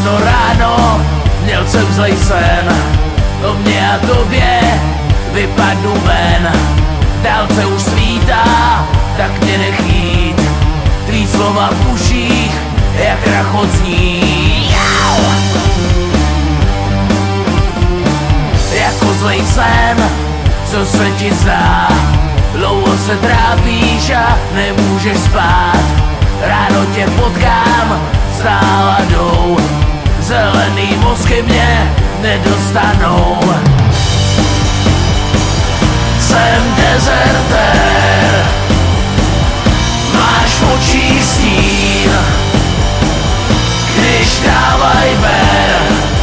jedno ráno měl jsem zlej sen, o mě a tobě vypadnu ven. V dálce už svítá, tak mě nech jít, tvý slova v uších jak rachot zní. Jako zlej sen, co se ti zdá, dlouho se trápíš a nemůžeš spát. Ráno tě potkám s náladou, zelený mozky mě nedostanou. Jsem dezertér, máš v očích stín, když dávaj ber,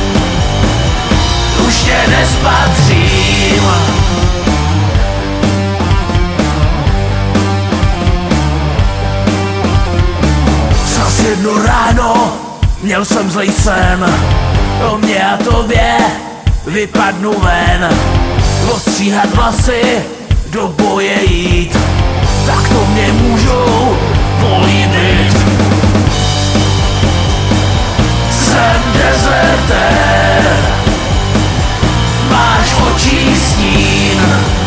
už tě nespatřím. Zas jedno ráno měl jsem zlej sen, o mě a tobě vypadnu ven. Ostříhat vlasy, do boje jít, tak to mě můžou políbit. Jsem dezertér, máš v očích stín,